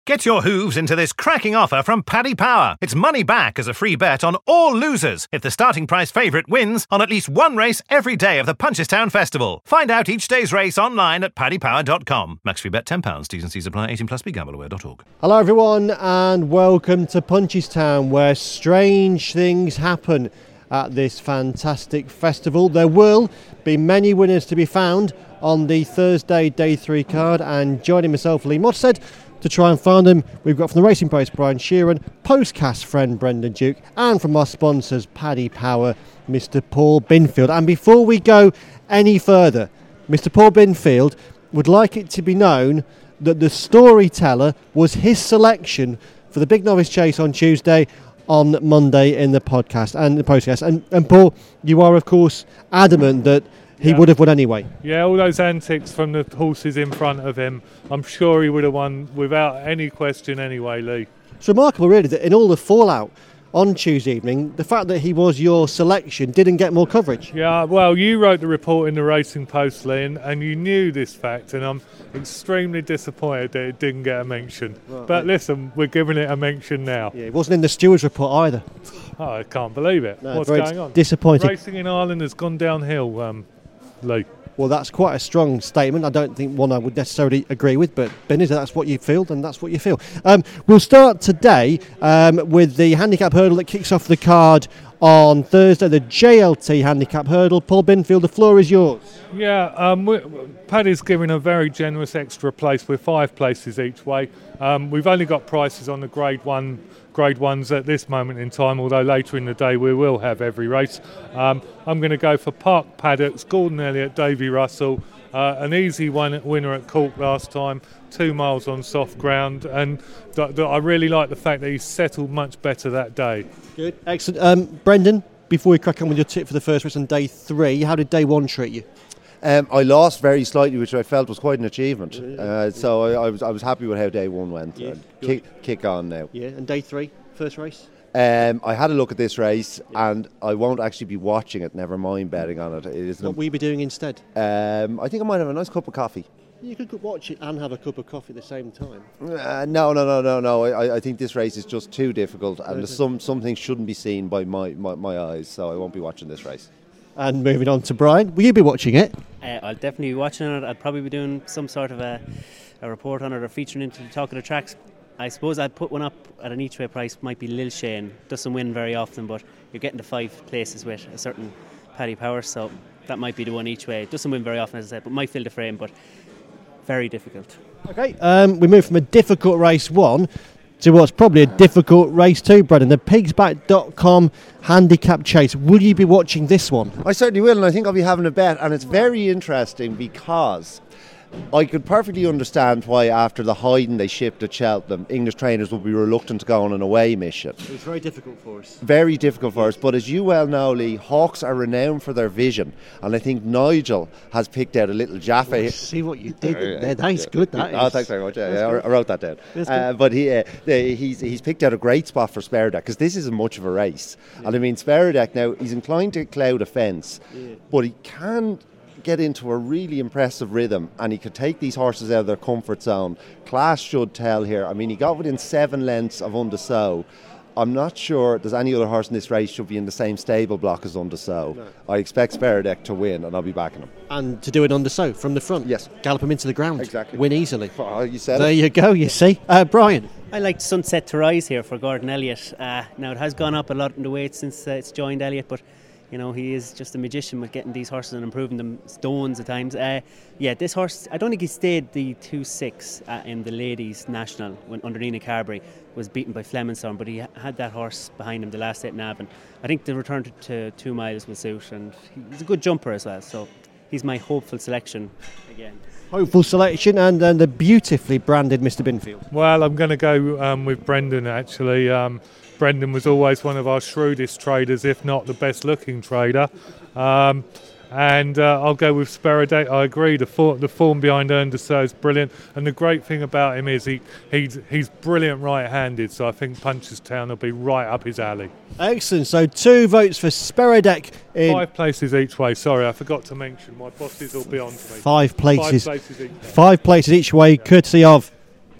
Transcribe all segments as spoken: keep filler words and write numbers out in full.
Get your hooves into this cracking offer from Paddy Power. It's money back as a free bet on all losers if the starting price favourite wins on at least one race every day of the Punchestown Festival. Find out each day's race online at paddy power dot com. Max free bet ten pounds. T's and C's apply. eighteen plus. Be gamble aware dot org. Hello everyone and welcome to Punchestown, where strange things happen at this fantastic festival. There will be many winners to be found on the Thursday day three card, and joining myself, Lee Modsted, to try and find them, we've got from the Racing Post Brian Sheeran, postcast friend Brendan Duke, and from our sponsors Paddy Power, Mister Paul Binfield. And before we go any further, Mister Paul Binfield would like it to be known that the storyteller was his selection for the Big Novice Chase on Tuesday, on Monday in the podcast and the podcast. And, and Paul, you are of course adamant that he yeah. would have won anyway. Yeah, all those antics from the horses in front of him, I'm sure he would have won without any question anyway, Lee. It's remarkable really that in all the fallout on Tuesday evening, the fact that he was your selection didn't get more coverage. Yeah, well, you wrote the report in the Racing Post, Lee, and, and you knew this fact, and I'm extremely disappointed that it didn't get a mention. Right. But listen, we're giving it a mention now. Yeah, it wasn't in the stewards report either. Oh, I can't believe it. No, What's going on? Disappointing. Racing in Ireland has gone downhill, um, Lee. Well, that's quite a strong statement. I don't think one I would necessarily agree with, but Ben, is that's what you feel, then that's what you feel. Um, we'll start today um, with the handicap hurdle that kicks off the card on Thursday, the J L T handicap hurdle. Paul Binfield, the floor is yours. Yeah, um, Paddy's giving a very generous extra place with five places each way. Um, we've only got prices on the grade one grade ones at this moment in time, although later in the day we will have every race. Um, I'm going to go for Park Paddocks, Gordon Elliott, Davy Russell, uh, an easy one winner at Cork last time, two miles on soft ground, and th- th- I really like the fact that he settled much better that day. Good, excellent. Um, Brendan, before we crack on with your tip for the first race on day three, how did day one treat you? Um, I lost very slightly, which I felt was quite an achievement. Uh, so I, I was I was happy with how day one went. Yeah, kick, kick on now. Yeah, and day three, first race? Um, I had a look at this race, yeah. and I won't actually be watching it. Never mind betting on it. It is what will you be doing instead? Um, I think I might have a nice cup of coffee. You could watch it and have a cup of coffee at the same time. Uh, no, no, no, no, no. I, I think this race is just too difficult, and okay. some some things shouldn't be seen by my, my, my eyes. So I won't be watching this race. And moving on to Brian, will you be watching it? Uh, I'll definitely be watching it. I'll probably be doing some sort of a, a report on it or featuring into the Talk of the Tracks. I suppose I'd put one up at an each way price. Might be Lil Shane. Doesn't win very often, but you're getting to five places with a certain Paddy Power, so that might be the one each way. Doesn't win very often, as I said, but might fill the frame, but very difficult. Okay, um, we move from a difficult race one to what's probably a difficult race two, Brendan. The pigsback dot com handicap chase. Will you be watching this one? I certainly will, and I think I'll be having a bet. And it's very interesting because I could perfectly understand why after the hiding they shipped at Cheltenham, English trainers would be reluctant to go on an away mission. It was very difficult for us. Very difficult for us, but as you well know, Lee, Hawks are renowned for their vision, and I think Nigel has picked out a little Jaffa here. See what you did there. That's good, that oh, is. thanks very much. Yeah, yeah, I wrote that down. Uh, but he, uh, he's, he's picked out a great spot for Speredek, because this isn't much of a race. Yeah. And I mean, Speredek now, he's inclined to cloud a fence, yeah. but he can get into a really impressive rhythm, and he could take these horses out of their comfort zone. Class should tell here. I mean, he got within seven lengths of Undersow. I'm not sure there's any other horse in this race should be in the same stable block as Undersow. No. I expect Speredek to win, and I'll be backing him. And to do it Undersow from the front? Yes. Gallop him into the ground. Exactly. Win easily. Oh, you said there it. you go, you see. Uh, Brian? I like Sunset to Rise here for Gordon Elliott. Uh, now, it has gone up a lot in the weight since uh, it's joined Elliott, but you know, he is just a magician with getting these horses and improving them stones at times. Uh, yeah, this horse, I don't think he stayed the two six uh, in the Ladies National when under Nina Carberry was beaten by Flemington, but he had that horse behind him the last eight in Navan. I think the return to, to two miles will suit, and he's a good jumper as well, so he's my hopeful selection again. Hopeful selection, and then the beautifully branded Mister Binfield. Well, I'm going to go um, with Brendan actually. Um, Brendan was always one of our shrewdest traders, if not the best looking trader. Um, and uh, I'll go with Speredek. I agree, the, for, the form behind Undersow is brilliant. And the great thing about him is he he's, he's brilliant right-handed, so I think Punchestown will be right up his alley. Excellent. So two votes for Speredek. In Five places each way. Sorry, I forgot to mention. My bosses will be on to me. Five places. Five places each way. Five places each way, courtesy of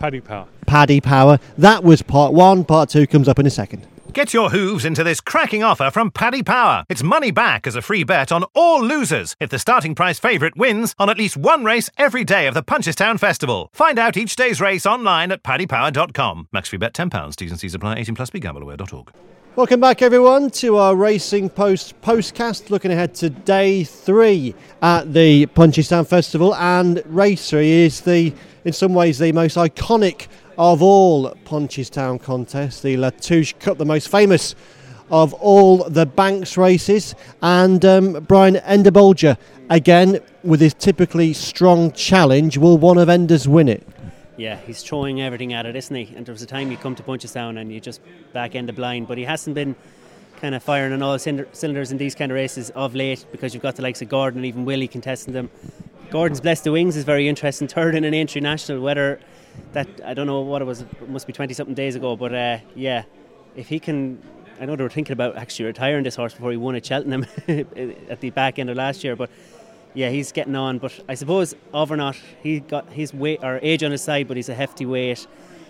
Paddy Power. Paddy Power. That was part one. Part two comes up in a second. Get your hooves into this cracking offer from Paddy Power. It's money back as a free bet on all losers if the starting price favourite wins on at least one race every day of the Punchestown Festival. Find out each day's race online at paddy power dot com. Max free bet ten pounds. T's and C's apply. eighteen plus. Be gamble aware dot org. Welcome back, everyone, to our Racing Post postcast, looking ahead to day three at the Punchestown Festival. And race three is the, in some ways, the most iconic of all Punchestown contests, the Latouche Cup, the most famous of all the Banks races. And um, Brian Enderbolger, again, with his typically strong challenge, will one of Enders win it? Yeah, he's throwing everything at it, isn't he? And there was a time you come to Punchestown and you just back end the blind, but he hasn't been kind of firing on all cylinders in these kind of races of late, because you've got the likes of Gordon and even Willie contesting them. Gordon's Bless the Wings is very interesting, third in an Aintree National, whether that, I don't know what it was, it must be twenty something days ago, but uh, yeah, if he can, I know they were thinking about actually retiring this horse before he won at Cheltenham at the back end of last year, but yeah, he's getting on. But I suppose Overnot, he got his weight or age on his side, but he's a hefty weight.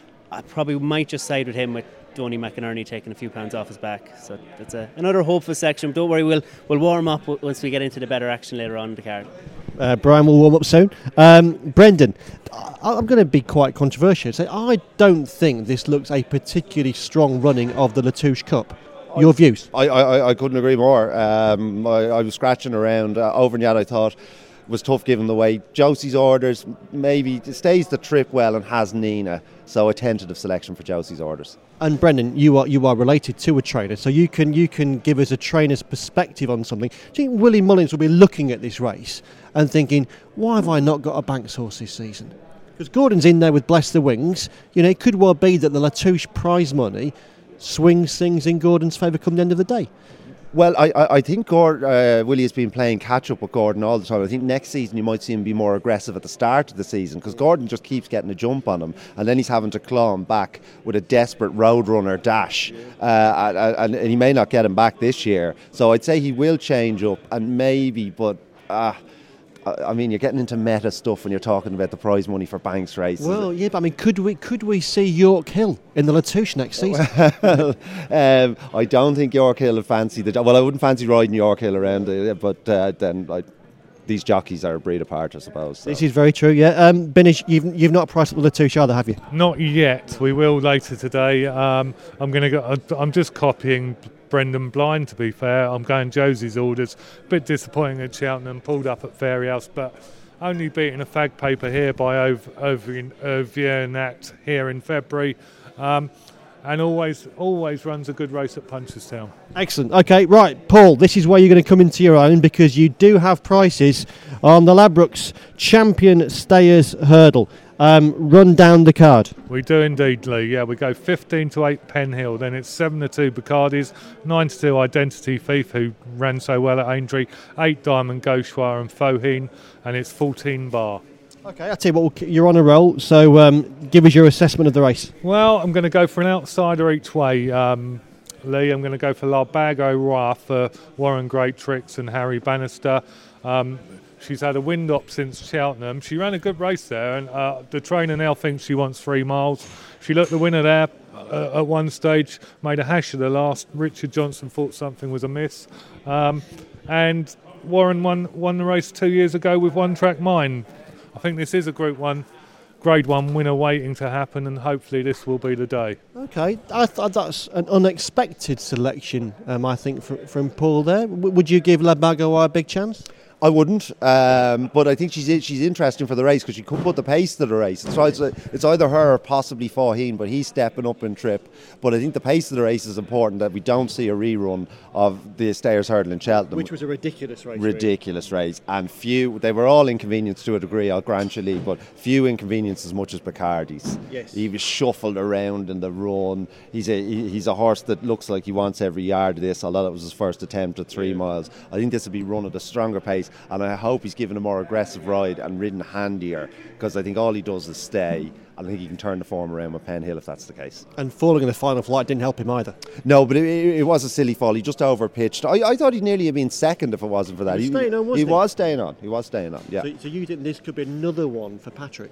I probably might just side with him, with Donny McInerney taking a few pounds off his back. So that's a, another hopeful section. Don't worry, we'll we'll warm up w- once we get into the better action later on in the card. Uh, Brian will warm up soon. Um, Brendan, I, I'm going to be quite controversial and say I don't think this looks a particularly strong running of the Latouche Cup. Your views? I, I, I couldn't agree more. Um, I, I was scratching around. Uh, Auvergnat, I thought, was tough given the way. Josie's orders, maybe stays the trip well and has Nina. So a tentative selection for Josie's orders. And Brendan, you are you are related to a trainer, so you can you can give us a trainer's perspective on something. Do you think Willie Mullins will be looking at this race and thinking, why have I not got a Banks horse this season? Because Gordon's in there with Bless the Wings. You know, it could well be that the Latouche prize money swings things in Gordon's favour come the end of the day. Well, I, I, I think Gord, uh, Willie has been playing catch-up with Gordon all the time. I think next season you might see him be more aggressive at the start of the season, because Gordon just keeps getting a jump on him, and then he's having to claw him back with a desperate roadrunner dash, uh, and, and he may not get him back this year. So I'd say he will change up, and maybe, but... Uh, I mean, you're getting into meta stuff when you're talking about the prize money for Banks races. Well, yeah, but I mean, could we could we see York Hill in the Latouche next season? Well, um, I don't think York Hill would fancy the. Well, I wouldn't fancy riding York Hill around, uh, but uh, then I, these jockeys are a breed apart, I suppose. So. This is very true. Yeah, um, Binish, you've you've not priced up the Latouche either, have you? Not yet. We will later today. Um, I'm going to go. I'm just copying Brendan Blind, to be fair. I'm going Josie's orders. Bit disappointing at Cheltenham, pulled up at Fairyhouse, but only beating a fag paper here by Auvergnat here in February. Um, and always always runs a good race at Punchestown. Excellent. Okay, right, Paul, this is where you're going to come into your own, because you do have prices on the Ladbrokes Champion Stayers Hurdle. Um, run down the card. We do indeed, Lee. Yeah, we go fifteen to eight Penhill, then it's seven to two Bacardi's, nine to two Identity Thief, who ran so well at Aintree, eight Diamond Gauchois and Foheen, and it's fourteen Bar. Okay, I'll tell you what, you're on a roll, so um, give us your assessment of the race. Well, I'm going to go for an outsider each way, um, Lee. I'm going to go for La Bague au Roi for Warren Great Tricks and Harry Bannister. Um, she's had a wind up since Cheltenham. She ran a good race there, and uh, the trainer now thinks she wants three miles. She looked the winner there uh, at one stage, made a hash of the last. Richard Johnson thought something was amiss. Um, and Warren won, won the race two years ago with One Track Mind. I think this is a Group one, Grade one winner waiting to happen, and hopefully this will be the day. Okay, I thought that's an unexpected selection, um, I think, from, from Paul there. W- would you give La Bague au Roi a big chance? I wouldn't, um, but I think she's she's interesting for the race because she could put the pace to the race. It's, either, it's either her or possibly Foheen, but he's stepping up in trip. But I think the pace of the race is important, that we don't see a rerun of the Stayers Hurdle in Cheltenham. Which was a ridiculous race. Ridiculous really. race. And few, they were all inconvenienced to a degree, I'll grant you, Lee, but few inconveniences as much as Bacardi's. Yes. He was shuffled around in the run. He's a he, he's a horse that looks like he wants every yard of this, although it was his first attempt at three yeah. miles. I think this will be run at a stronger pace, and I hope he's given a more aggressive ride and ridden handier, because I think all he does is stay. I think he can turn the form around with Penhill if that's the case. And falling in the final flight didn't help him either. No, but it, it was a silly fall. He just overpitched. I, I thought he'd nearly have been second if it wasn't for that. He was he, staying on, wasn't he? he was staying on. He was staying on, yeah. So, so you think this could be another one for Patrick?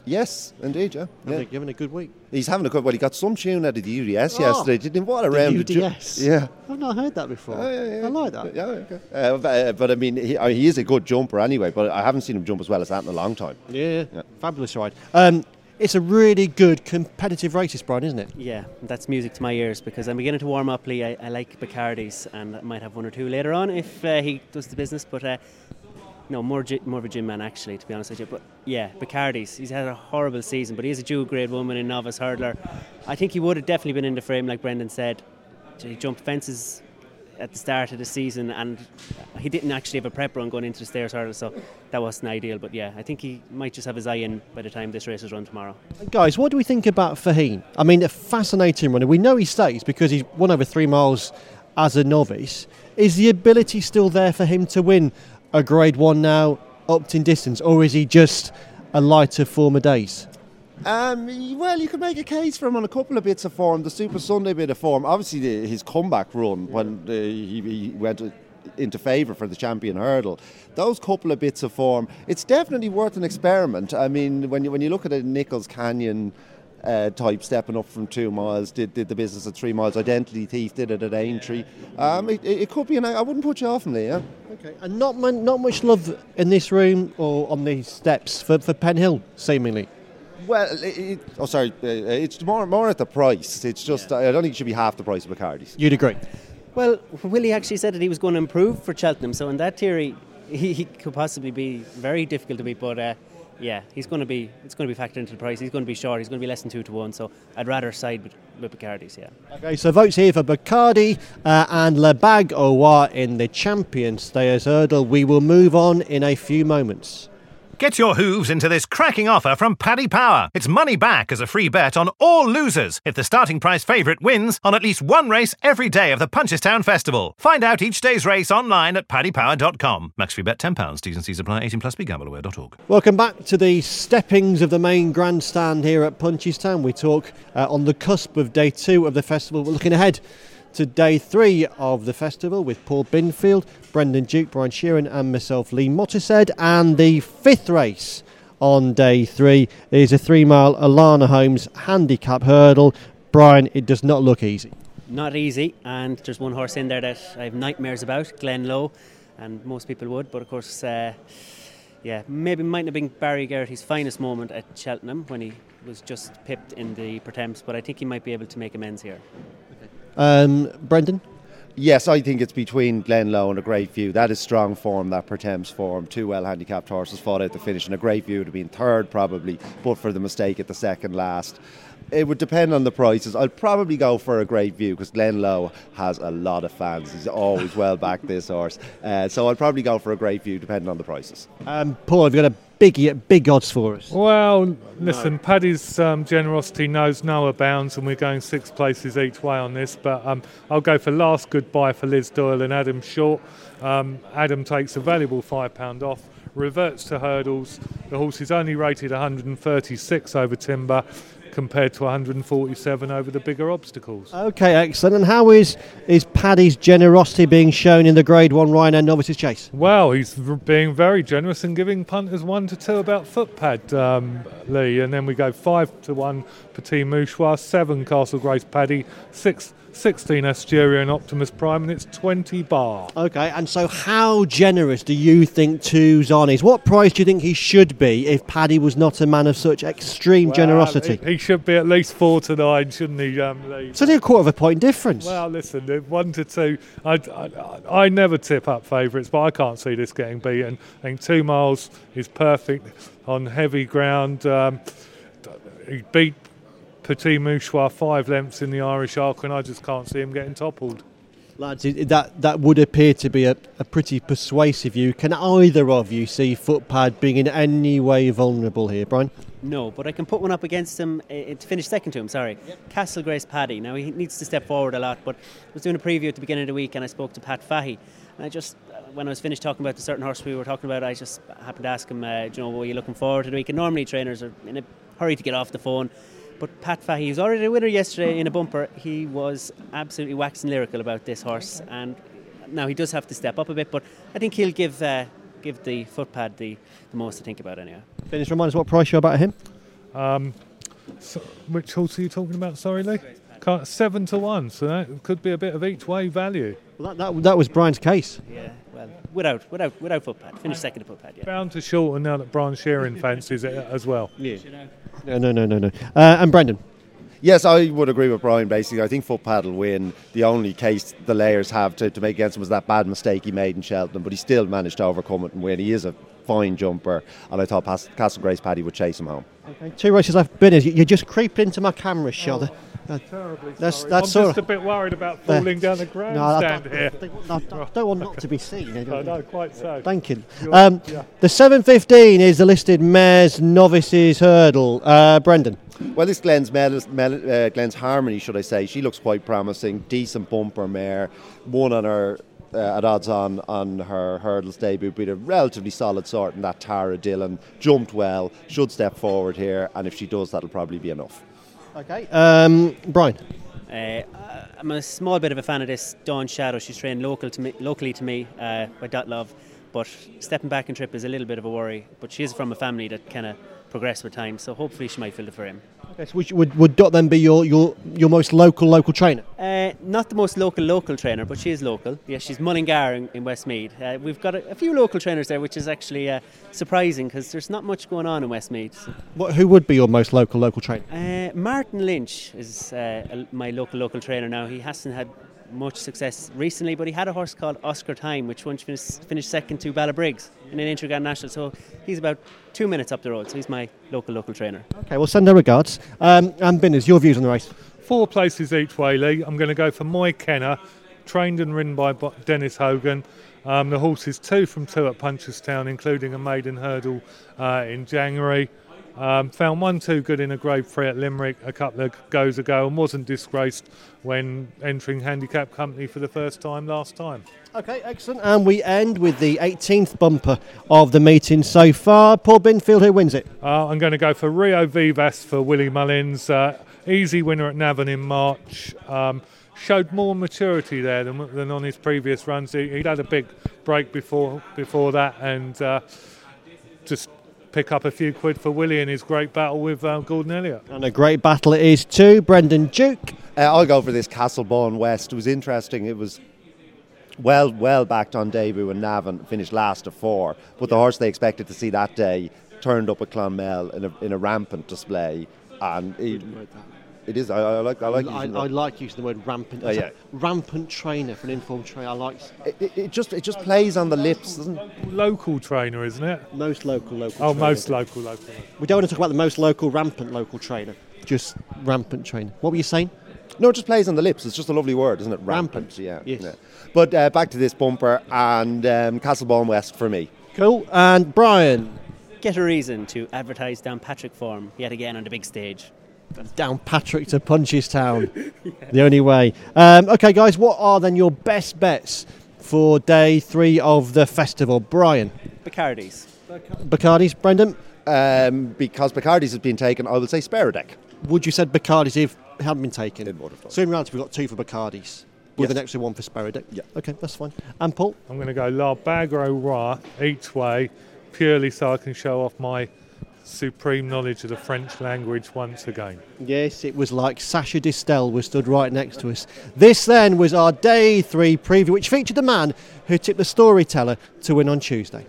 Yes, indeed, yeah. Having, yeah. a, having a good week. He's having a good, well, he got some tune out of the U D S oh, yesterday, didn't he? What a the round U of D S? Ju- yeah. I've not heard that before. Oh, yeah, yeah. I like that. Yeah, okay. Uh, but, but I mean, he, uh, he is a good jumper anyway, but I haven't seen him jump as well as that in a long time. Yeah, yeah. Fabulous ride. Um, it's a really good competitive race, this, Brian, isn't it? Yeah, that's music to my ears because I'm beginning to warm up, Lee. I, I like Bacardi's and I might have one or two later on if uh, he does the business, but... Uh, No, more gi- more of a gym man, actually, to be honest with you. But yeah, Bacardi's, he's had a horrible season, but he's a dual grade woman in novice hurdler. I think he would have definitely been in the frame, like Brendan said. He jumped fences at the start of the season, and he didn't actually have a prep run going into the stairs hurdle, so that wasn't ideal. But yeah, I think he might just have his eye in by the time this race is run tomorrow. Guys, what do we think about Faheen? I mean, a fascinating runner. We know he stays because he's won over three miles as a novice. Is the ability still there for him to win a grade one now, upped in distance, or is he just a lighter former days? Um, well, you could make a case for him on a couple of bits of form. The Super Sunday bit of form, obviously the, his comeback run yeah. when uh, he, he went into favour for the champion hurdle. Those couple of bits of form, it's definitely worth an experiment. I mean, when you when you look at a Nichols Canyon Uh, type stepping up from two miles, did, did the business at three miles. Identity Thief did it at Aintree. Um, it, it could be an. I wouldn't put you off, Lee. Yeah. Okay. And not man, not much love in this room or on these steps for for Penhill, seemingly. Well, it, it, oh sorry, uh, it's more more at the price. It's just yeah. I don't think it should be half the price of Bacardi's. You'd agree? Well, Willie actually said that he was going to improve for Cheltenham, so in that theory, he, he could possibly be very difficult to beat, but. Uh, Yeah, he's going to be. It's going to be factored into the price. He's going to be short. He's going to be less than two to one. So I'd rather side with, with Bacardi's. Yeah. Okay, so votes here for Bacardi uh, and Le Bag Owa in the Champion Stayers Hurdle. We will move on in a few moments. Get your hooves into this cracking offer from Paddy Power. It's money back as a free bet on all losers if the starting price favourite wins on at least one race every day of the Punchestown Festival. Find out each day's race online at paddy power dot com. Max free bet ten pounds. T's and C's apply. eighteen plus. Be gamble aware dot org. Welcome back to the steppings of the main grandstand here at Punchestown. We talk uh, on the cusp of day two of the festival. We're looking ahead to day three of the festival with Paul Binfield, Brendan Duke, Brian Sheeran and myself, Lee Mottershead. And the fifth race on day three is a three mile Alana Holmes handicap hurdle. Brian, it does not look easy. Not easy, and there's one horse in there that I have nightmares about, Glen Lowe, and most people would, but of course uh, yeah, maybe might have been Barry Geraghty's finest moment at Cheltenham when he was just pipped in the Pertemps, but I think he might be able to make amends here. Um, Brendan? Yes, I think it's between Glenlow and a Great View. That is strong form, that Pertemps form. Two well-handicapped horses fought out the finish, and a Great View would have been third probably, but for the mistake at the second last. It would depend on the prices. I'll probably go for a Great View because Glenlow has a lot of fans. He's always well backed, this horse. Uh, so I'll probably go for a Great View depending on the prices. Um, Paul, have you got a big, big odds for us? Well, listen, no. Paddy's um, generosity knows no bounds, and we're going six places each way on this. But um, I'll go for Last Goodbye for Liz Doyle and Adam Short. Um, Adam takes a valuable five pounds off, reverts to hurdles. The horse is only rated one hundred thirty-six over timber, compared to one hundred forty-seven over the bigger obstacles. Okay, excellent. And how is is Paddy's generosity being shown in the Grade One Ryanair Novices Chase? Well, he's r- being very generous and giving punters one to two about footpad, um, Lee, and then we go five to one Petit Mouchoir, seven Castle Grace Paddy, six. sixteen Asturia and Optimus Prime, and it's twenty bar. Okay, and so how generous do you think Tuzan is? What price do you think he should be if Paddy was not a man of such extreme well, generosity? He, he should be at least four to nine, shouldn't he, um, Lee? So they're a quarter of a point difference. Well, listen, one to two. I, I, I never tip up favourites, but I can't see this getting beaten. I think two miles is perfect on heavy ground. Um, he beat Petit Mouchoir five lengths in the Irish Arc, and I just can't see him getting toppled. Lads, that, that would appear to be a, a pretty persuasive view. Can either of you see Footpad being in any way vulnerable here, Brian? No, but I can put one up against him uh, to finish second to him, sorry. Yep. Castle Grace Paddy. Now, he needs to step forward a lot, but I was doing a preview at the beginning of the week and I spoke to Pat Fahey, and I just, uh, when I was finished talking about the certain horse we were talking about, I just happened to ask him, uh, you know, were you looking forward to the week? And normally trainers are in a hurry to get off the phone. But Pat Fahey, he was already a winner yesterday in a bumper. He was absolutely waxing lyrical about this horse, and now he does have to step up a bit, but I think he'll give uh, give the Footpad the, the most to think about anyway. Dennis, remind us what price you're about him? Um, so, which horse are you talking about? Sorry, Lee. Can't, seven to one. So that could be a bit of each way value. Well, that, that, that was Brian's case. Yeah, well, without without without footpad, finished second to footpad. Yeah. Bound to shorten now that Brian Sheeran fancies it as well. Yeah. No, no, no, no, no. Uh, and Brendan. Yes, I would agree with Brian, basically. I think Footpad will win. The only case the layers have to, to make against him was that bad mistake he made in Cheltenham, but he still managed to overcome it and win. He is a fine jumper, and I thought Pas- Castle Grace Paddy would chase him home. Okay, two races left. Bennett, you, you just creeped into my camera shot. Oh. Uh, Terribly that's, sorry. that's I'm sort just of, a bit worried about falling down the grandstand no, I, here. I, I, I, I don't want not to be seen. No, no, quite so. Thank you. Um, yeah. The seven fifteen is the listed Mares Novices Hurdle. Uh, Brendan. Well, this Glenn's, Mel- Mel- uh, Glenn's Harmony, should I say, she looks quite promising. Decent bumper mare. Won on her uh, at odds on on her hurdles debut. Beat a relatively solid sort in that Tara Dillon. Jumped well. Should step forward here, and if she does, that'll probably be enough. Okay. Um, Brian. Uh, I'm a small bit of a fan of this Dawn Shadow. She's trained local to me, locally to me uh, by Dot Love, but stepping back in trip is a little bit of a worry. But she is from a family that kind of progress with time, so hopefully she might fill it for him. Okay, so which, would would Dot then be your, your, your most local local trainer? Uh, not the most local local trainer, but she is local. Yeah, she's Mullingar in, in Westmeath. Uh, we've got a, a few local trainers there, which is actually uh, surprising because there's not much going on in Westmeath. So. What, who would be your most local local trainer? Uh, Martin Lynch is uh, a, my local local trainer now. He hasn't had much success recently, but he had a horse called Oscar Time, which once finished, finished second to Ballabriggs in an Intrigan National. So he's about two minutes up the road. So he's my local local trainer. Okay, well, send our regards. Um, and Binners, your views on the race? Four places each way, Lee. I'm going to go for Moy Kenner, trained and ridden by Dennis Hogan. Um, the horse is two from two at Punchestown, including a maiden hurdle uh, in January. Um, found one too good in a grade three at Limerick a couple of goes ago and wasn't disgraced when entering handicap company for the first time last time. Okay, excellent. And we end with the eighteenth bumper of the meeting so far. Paul Binfield, who wins it? Uh, I'm going to go for Rio Vivas for Willie Mullins. Uh, easy winner at Navan in March. Um, showed more maturity there than, than on his previous runs. He, he'd had a big break before before that and uh, just pick up a few quid for Willie in his great battle with uh, Gordon Elliott. And a great battle it is too. Brendan Duke. Uh, I'll go for this Castlebawn West. It was interesting. It was well well backed on debut in Navan, finished last of four. But the horse they expected to see that day turned up at Clonmel in a, in a rampant display. And he, it is. I, I like. I like. I, using I that. like using the word rampant. Oh, yeah. Rampant trainer for an informed trainer. I like. It, it, it just it just plays on the lips, doesn't it? Local, local trainer, isn't it? Most local local. Oh, trainer. most local local. We don't want to talk about the most local rampant local trainer. Just rampant trainer. What were you saying? No, it just plays on the lips. It's just a lovely word, isn't it? Rampant. Rampant. Yeah. Yes. yeah. But uh, back to this bumper and um, Castlebawn West for me. Cool. And Brian. Get a reason to advertise Downpatrick form yet again on the big stage. Downpatrick to Punchestown. yeah. The only way. Um, okay, guys, what are then your best bets for day three of the festival? Brian. Bacardi's. Bacardi's, Brendan? Um, because Bacardi's has been taken, I will say Speredek. Would you said Bacardi's if it hadn't been taken? It would have done. So in reality, we've got two for Bacardi's. With Yes. an extra one for Speredek. Yeah. Okay, that's fine. And Paul? I'm going to go La Bagro Ra each way, purely so I can show off my supreme knowledge of the French language once again. Yes, it was like Sacha Distel was stood right next to us. This then was our day three preview, which featured the man who tipped the Storyteller to win on Tuesday.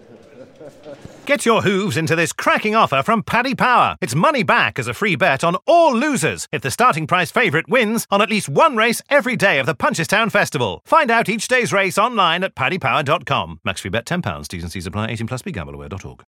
Get your hooves into this cracking offer from Paddy Power. It's money back as a free bet on all losers if the starting price favourite wins on at least one race every day of the Punchestown Festival. Find out each day's race online at paddy power dot com. Max free bet ten pounds. T's and C's apply. eighteen plus. Be gamble aware dot org.